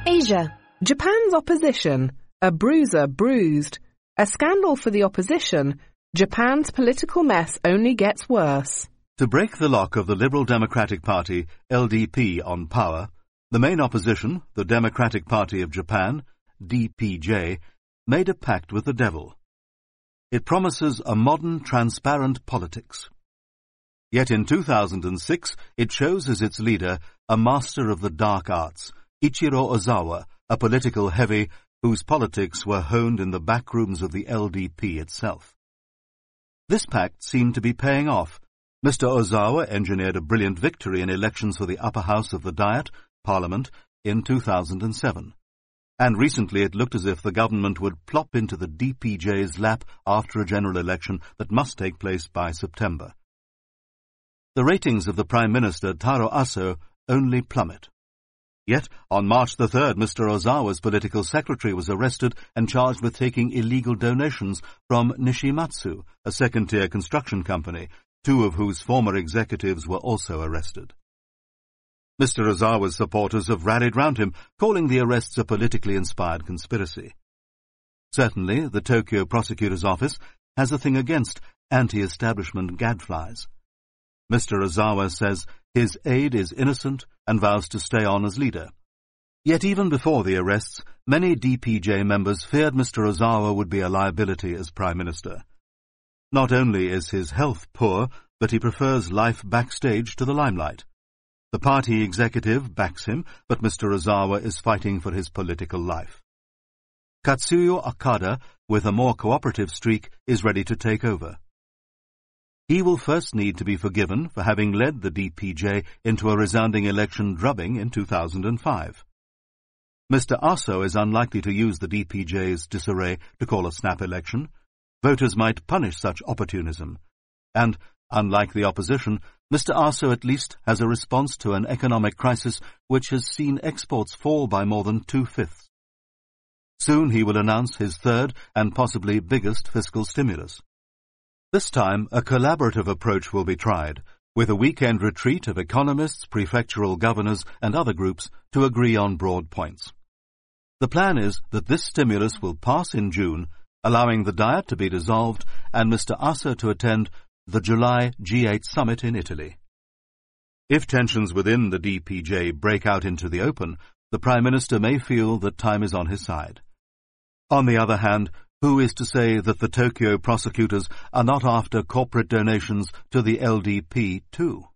Asia. Japan's opposition, a bruiser bruised. A scandal for the opposition, Japan's political mess only gets worse. To break the lock of the Liberal Democratic Party, LDP, on power, the main opposition, the Democratic Party of Japan, DPJ, made a pact with the devil. It promises a modern, transparent politics. Yet in 2006, it chose as its leader a master of the dark arts, Ichiro Ozawa, a political heavy whose politics were honed in the back rooms of the LDP itself. This pact seemed to be paying off. Mr. Ozawa engineered a brilliant victory in elections for the upper house of the Diet, Parliament, in 2007. And recently it looked as if the government would plop into the DPJ's lap after a general election that must take place by September. The ratings of the Prime Minister, Taro Aso, only plummet. Yet, on March the 3rd, Mr. Ozawa's political secretary was arrested and charged with taking illegal donations from Nishimatsu, a second-tier construction company, two of whose former executives were also arrested. Mr. Ozawa's supporters have rallied round him, calling the arrests a politically inspired conspiracy. Certainly, the Tokyo Prosecutor's Office has a thing against anti-establishment gadflies. Mr. Ozawa says his aide is innocent and vows to stay on as leader. Yet even before the arrests, many DPJ members feared Mr. Ozawa would be a liability as Prime Minister. Not only is his health poor, but he prefers life backstage to the limelight. The party executive backs him, but Mr. Ozawa is fighting for his political life. Katsuyo Okada, with a more cooperative streak, is ready to take over. He will first need to be forgiven for having led the DPJ into a resounding election drubbing in 2005. Mr. Aso is unlikely to use the DPJ's disarray to call a snap election. Voters might punish such opportunism. And, unlike the opposition, Mr. Aso at least has a response to an economic crisis which has seen exports fall by more than 2/5. Soon he will announce his third and possibly biggest fiscal stimulus. This time, a collaborative approach will be tried, with a weekend retreat of economists, prefectural governors, and other groups to agree on broad points. The plan is that this stimulus will pass in June, allowing the Diet to be dissolved and Mr. Aso to attend the July G8 summit in Italy. If tensions within the DPJ break out into the open, the Prime Minister may feel that time is on his side. On the other hand, who is to say that the Tokyo prosecutors are not after corporate donations to the LDP too?